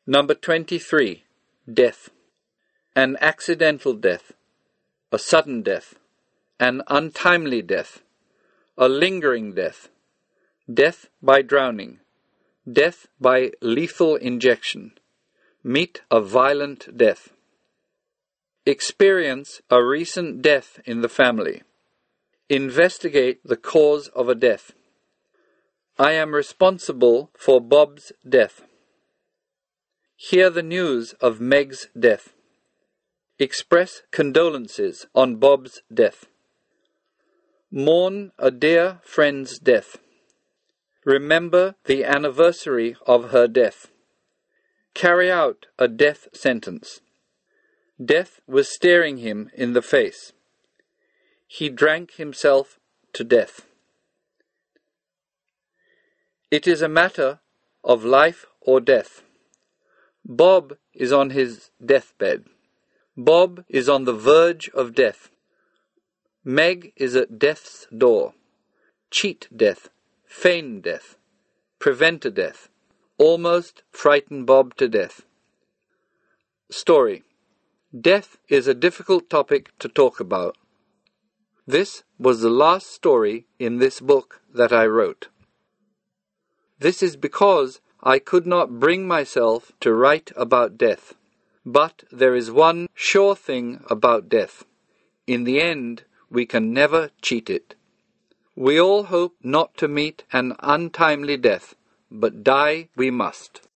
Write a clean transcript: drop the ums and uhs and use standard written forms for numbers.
Number 23. Death. An accidental death, a sudden death, an untimely death, a lingering death, death by drowning, death by lethal injection. Meet a violent death. Experience a recent death in the family. Investigate the cause of a death. I am responsible for Bob's death. Hear the news of Meg's death. Express condolences on Bob's death. Mourn a dear friend's death. Remember the anniversary of her death. Carry out a death sentence. Death was staring him in the face. He drank himself to death. It is a matter of life or death. Bob is on his deathbed. Bob is on the verge of death. Meg is at death's door. Cheat death, feign death, prevent a death, almost frighten Bob to death. Story. Death is a difficult topic to talk about. This was the last story in this book that I wrote. This is because I could not bring myself to write about death. But there is one sure thing about death. In the end, we can never cheat it. We all hope not to meet an untimely death, but die we must.